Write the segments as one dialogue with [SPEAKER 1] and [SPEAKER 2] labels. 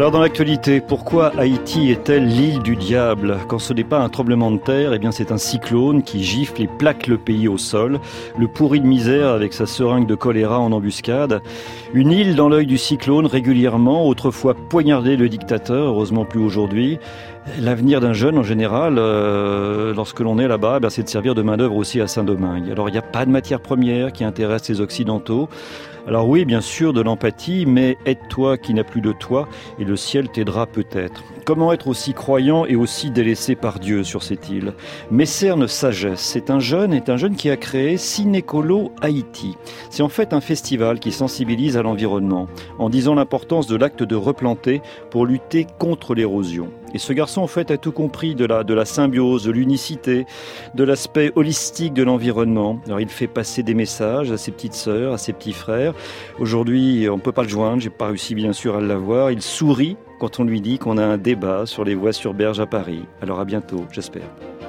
[SPEAKER 1] Alors dans l'actualité, pourquoi Haïti est-elle l'île du diable? Quand ce n'est pas un tremblement de terre, eh bien c'est un cyclone qui gifle et plaque le pays au sol. Le pourri de misère avec sa seringue de choléra en embuscade. Une île dans l'œil du cyclone régulièrement, autrefois poignardé le dictateur, heureusement plus aujourd'hui. L'avenir d'un jeune en général, lorsque l'on est là-bas, c'est de servir de main-d'œuvre aussi à Saint-Domingue. Alors il n'y a pas de matière première qui intéresse les Occidentaux. Alors oui, bien sûr, de l'empathie, mais aide-toi qui n'a plus de toi et le ciel t'aidera peut-être. Comment être aussi croyant et aussi délaissé par Dieu sur cette île? Mécerne Sagesse, c'est un jeune qui a créé Cinécolo Haïti. C'est en fait un festival qui sensibilise à l'environnement, en disant l'importance de l'acte de replanter pour lutter contre l'érosion. Et ce garçon, en fait, a tout compris de la symbiose, de l'unicité, de l'aspect holistique de l'environnement. Alors, il fait passer des messages à ses petites sœurs, à ses petits frères. Aujourd'hui, on ne peut pas le joindre, j'ai pas réussi bien sûr à l'avoir. Il sourit quand on lui dit qu'on a un débat sur les voies sur berge à Paris. Alors à bientôt, j'espère.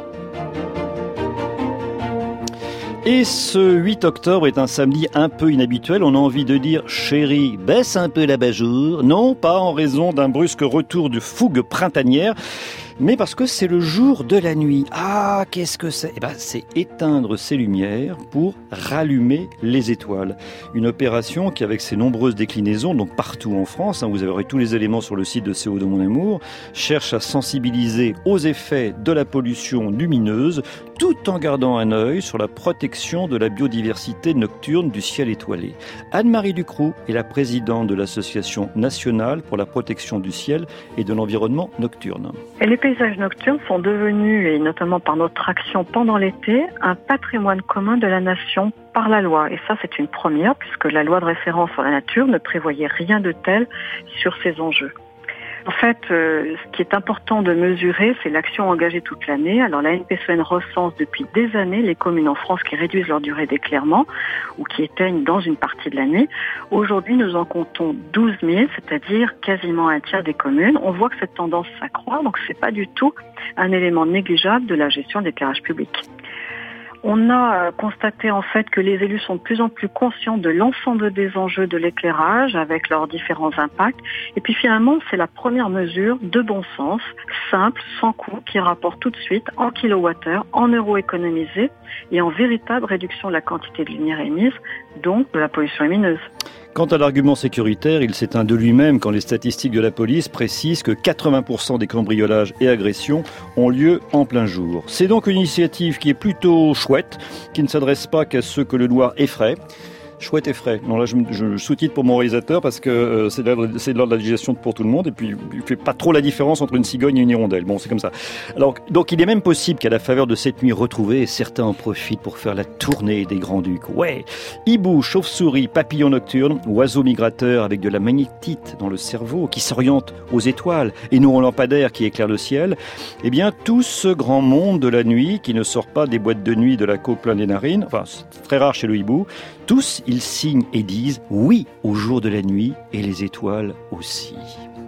[SPEAKER 1] Et ce 8 octobre est un samedi un peu inhabituel. On a envie de dire « Chérie, baisse un peu l'abat-jour ». Non, pas en raison d'un brusque retour de fougue printanière, mais parce que c'est le jour de la nuit. Ah, qu'est-ce que c'est? C'est éteindre ses lumières pour rallumer les étoiles. Une opération qui, avec ses nombreuses déclinaisons, donc partout en France, vous aurez tous les éléments sur le site de CO de Mon Amour, cherche à sensibiliser aux effets de la pollution lumineuse, tout en gardant un œil sur la protection de la biodiversité nocturne du ciel étoilé. Anne-Marie Ducroux est la présidente de l'Association nationale pour la protection du ciel et de l'environnement nocturne.
[SPEAKER 2] Les paysages nocturnes sont devenus, et notamment par notre action pendant l'été, un patrimoine commun de la nation par la loi. Et ça, c'est une première, puisque la loi de référence sur la nature ne prévoyait rien de tel sur ces enjeux. En fait, ce qui est important de mesurer, c'est l'action engagée toute l'année. Alors la NPCN recense depuis des années les communes en France qui réduisent leur durée d'éclairement ou qui éteignent dans une partie de l'année. Aujourd'hui, nous en comptons 12 000, c'est-à-dire quasiment un tiers des communes. On voit que cette tendance s'accroît, donc c'est pas du tout un élément négligeable de la gestion de l'éclairage public. On a constaté en fait que les élus sont de plus en plus conscients de l'ensemble des enjeux de l'éclairage avec leurs différents impacts. Et puis finalement, c'est la première mesure de bon sens, simple, sans coût, qui rapporte tout de suite en kilowattheure, en euros économisés et en véritable réduction de la quantité de lumière émise, donc de la pollution lumineuse.
[SPEAKER 1] Quant à l'argument sécuritaire, il s'éteint de lui-même quand les statistiques de la police précisent que 80% des cambriolages et agressions ont lieu en plein jour. C'est donc une initiative qui est plutôt chouette, qui ne s'adresse pas qu'à ceux que le noir effraie. Chouette et frais. Non, là, je sous-titre pour mon réalisateur parce que c'est de l'ordre de la digestion pour tout le monde et puis il fait pas trop la différence entre une cigogne et une hirondelle. Bon, c'est comme ça. Alors, donc, il est même possible qu'à la faveur de cette nuit retrouvée, certains en profitent pour faire la tournée des Grands-Ducs. Ouais! Hibou, chauve-souris, papillon nocturne, oiseau migrateur avec de la magnétite dans le cerveau qui s'oriente aux étoiles et non aux lampadaires qui éclairent le ciel. Eh bien, tout ce grand monde de la nuit qui ne sort pas des boîtes de nuit de la coke plein des narines, enfin, c'est très rare chez le hibou, tous, ils signent et disent oui au jour de la nuit et les étoiles aussi.